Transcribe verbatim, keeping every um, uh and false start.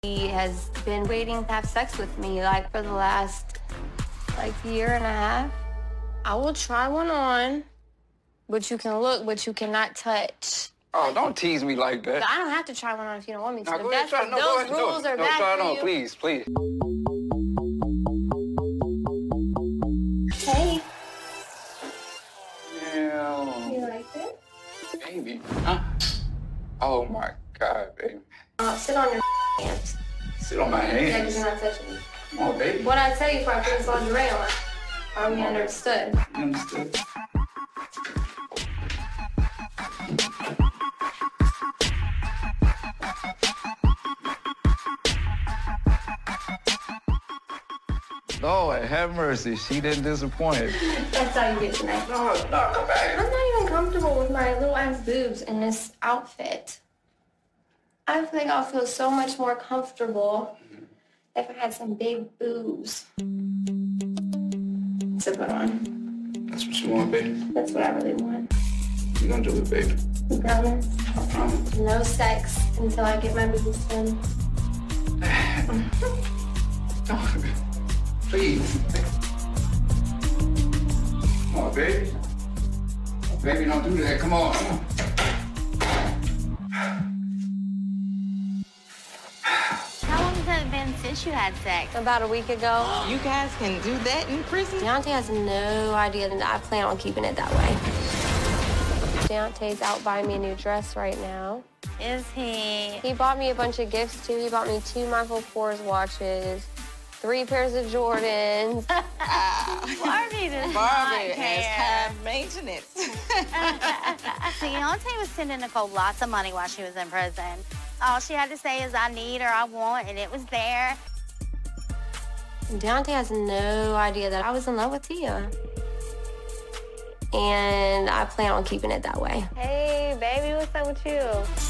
He has been waiting to have sex with me, like, for the last, like, year and a half. I will try one on, but you can look, but you cannot touch. Oh, don't tease me like that. I don't have to try one on if you don't want me to. No, go ahead, try. No, those go ahead, rules no, are no, bad try it for on, you. please, please. Hey. Yeah. You like it? Baby. Huh? Oh, my God, baby. Uh, sit on your hands. Sit on my Yeah, because hands. you're not touching me. Come on, baby. What I tell you before I put this lingerie on? Are we understood? You understood? Lord, have mercy. She didn't disappoint. That's how you get tonight. No, no, come back. I'm not even comfortable with my little ass boobs in this outfit. I feel like I'll feel so much more comfortable if I had some big boobs to put on. That's what you want, baby? That's what I really want. You gonna do it, baby? You promise? I promise. No sex until I get my boobs done. Don't. Please. Come on, baby. Baby, don't do that. Come on. Come on. How long has it been since you had sex? About a week ago. You guys can do that in prison? Deontay has no idea that I plan on keeping it that way. Deontay's out buying me a new dress right now. Is he? He bought me a bunch of gifts, too. He bought me two Michael Kors watches, three pairs of Jordans. Barbie does Barbie not has care. high maintenance. Deontay was sending Nicole lots of money while she was in prison. All she had to say is, I need or I want, and it was there. Deontay has no idea that I was in love with Tia. And I plan on keeping it that way. Hey, baby, what's up with you?